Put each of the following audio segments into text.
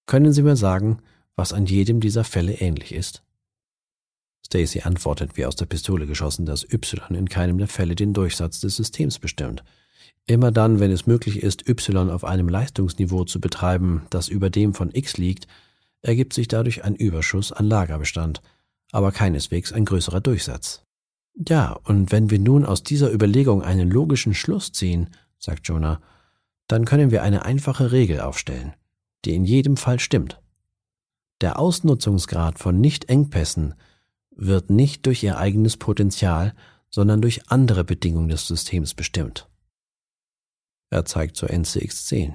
Können Sie mir sagen, was an jedem dieser Fälle ähnlich ist? Stacy antwortet wie aus der Pistole geschossen, dass Y in keinem der Fälle den Durchsatz des Systems bestimmt. Immer dann, wenn es möglich ist, Y auf einem Leistungsniveau zu betreiben, das über dem von X liegt, ergibt sich dadurch ein Überschuss an Lagerbestand, aber keineswegs ein größerer Durchsatz. Ja, und wenn wir nun aus dieser Überlegung einen logischen Schluss ziehen, sagt Jonah, dann können wir eine einfache Regel aufstellen, die in jedem Fall stimmt. Der Ausnutzungsgrad von Nicht-Engpässen wird nicht durch ihr eigenes Potenzial, sondern durch andere Bedingungen des Systems bestimmt. Er zeigt zur NCX-10.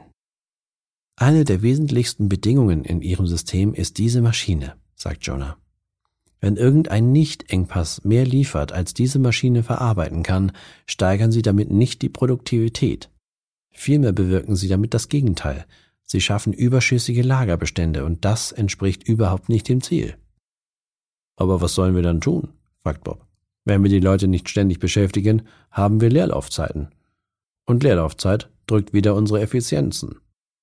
Eine der wesentlichsten Bedingungen in Ihrem System ist diese Maschine, sagt Jonah. Wenn irgendein Nicht-Engpass mehr liefert, als diese Maschine verarbeiten kann, steigern Sie damit nicht die Produktivität. Vielmehr bewirken Sie damit das Gegenteil. Sie schaffen überschüssige Lagerbestände und das entspricht überhaupt nicht dem Ziel. Aber was sollen wir dann tun? Fragt Bob. Wenn wir die Leute nicht ständig beschäftigen, haben wir Leerlaufzeiten. Und Leerlaufzeit drückt wieder unsere Effizienzen.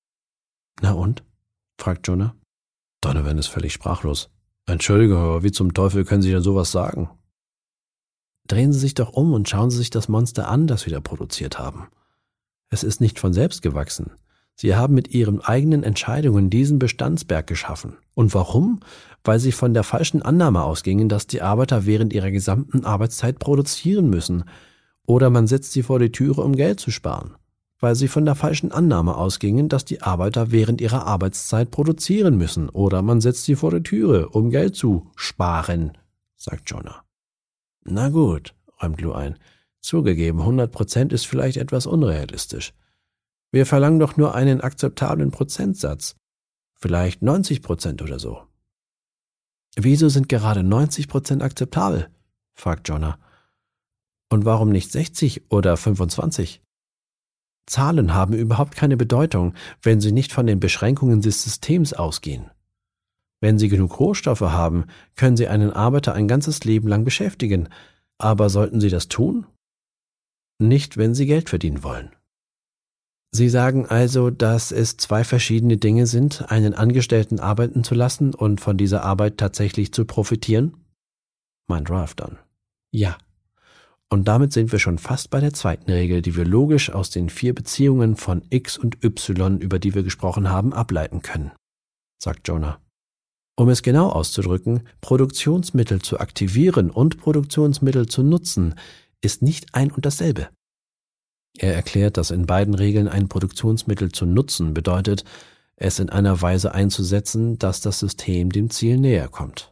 Na und? Fragt Jonah. Donovan ist völlig sprachlos. Entschuldigung, aber wie zum Teufel können Sie denn sowas sagen? Drehen Sie sich doch um und schauen Sie sich das Monster an, das wir da produziert haben. Es ist nicht von selbst gewachsen. Sie haben mit Ihren eigenen Entscheidungen diesen Bestandsberg geschaffen. Und warum? Weil Sie von der falschen Annahme ausgingen, dass die Arbeiter während ihrer gesamten Arbeitszeit produzieren müssen. Oder man setzt sie vor die Türe, um Geld zu sparen. Weil Sie von der falschen Annahme ausgingen, dass die Arbeiter während ihrer Arbeitszeit produzieren müssen. Oder man setzt sie vor die Türe, um Geld zu sparen, sagt Jonah. Na gut, räumt Lou ein. Zugegeben, 100% ist vielleicht etwas unrealistisch. Wir verlangen doch nur einen akzeptablen Prozentsatz. Vielleicht 90% oder so. Wieso sind gerade 90% akzeptabel? Fragt Jonah. Und warum nicht 60 oder 25? Zahlen haben überhaupt keine Bedeutung, wenn sie nicht von den Beschränkungen des Systems ausgehen. Wenn Sie genug Rohstoffe haben, können Sie einen Arbeiter ein ganzes Leben lang beschäftigen. Aber sollten Sie das tun? Nicht, wenn Sie Geld verdienen wollen. Sie sagen also, dass es zwei verschiedene Dinge sind, einen Angestellten arbeiten zu lassen und von dieser Arbeit tatsächlich zu profitieren? Meint Ralph dann. Ja. Und damit sind wir schon fast bei der zweiten Regel, die wir logisch aus den 4 Beziehungen von X und Y, über die wir gesprochen haben, ableiten können, sagt Jonah. Um es genau auszudrücken, Produktionsmittel zu aktivieren und Produktionsmittel zu nutzen, ist nicht ein und dasselbe. Er erklärt, dass in beiden Regeln ein Produktionsmittel zu nutzen bedeutet, es in einer Weise einzusetzen, dass das System dem Ziel näher kommt.